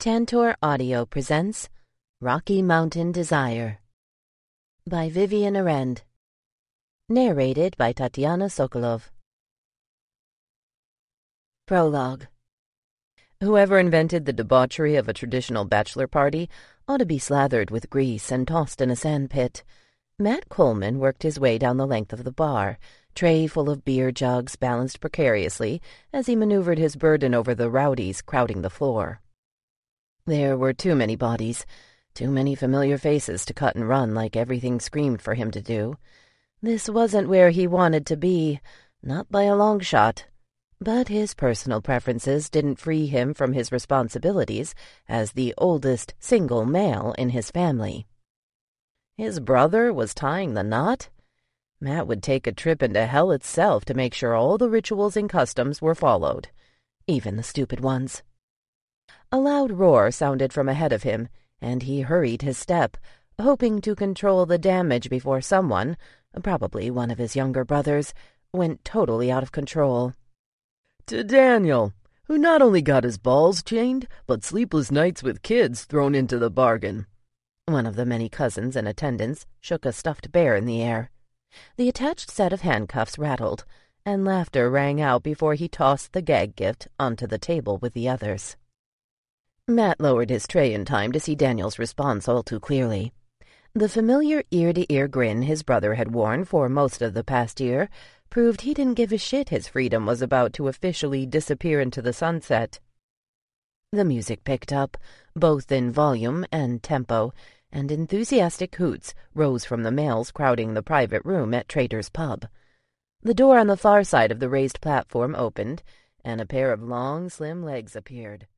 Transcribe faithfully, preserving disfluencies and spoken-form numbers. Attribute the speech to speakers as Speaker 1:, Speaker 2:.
Speaker 1: Tantor Audio presents Rocky Mountain Desire by Vivian Arend. Narrated by Tatiana Sokolov. Prologue. Whoever invented the debauchery of a traditional bachelor party ought to be slathered with grease and tossed in a sandpit. Matt Coleman worked his way down the length of the bar, tray full of beer jugs balanced precariously as he maneuvered his burden over the rowdies crowding the floor. There were too many bodies, too many familiar faces to cut and run like everything screamed for him to do. This wasn't where he wanted to be, not by a long shot. But his personal preferences didn't free him from his responsibilities as the oldest single male in his family. His brother was tying the knot? Matt would take a trip into hell itself to make sure all the rituals and customs were followed, even the stupid ones. A loud roar sounded from ahead of him, and he hurried his step, hoping to control the damage before someone, probably one of his younger brothers, went totally out of control.
Speaker 2: To Daniel, who not only got his balls chained, but sleepless nights with kids thrown into the bargain.
Speaker 1: One of the many cousins in attendance shook a stuffed bear in the air. The attached set of handcuffs rattled, and laughter rang out before he tossed the gag gift onto the table with the others. Matt lowered his tray in time to see Daniel's response all too clearly. The familiar ear-to-ear grin his brother had worn for most of the past year proved he didn't give a shit his freedom was about to officially disappear into the sunset. The music picked up, both in volume and tempo, and enthusiastic hoots rose from the males crowding the private room at Trader's Pub. The door on the far side of the raised platform opened, and a pair of long, slim legs appeared.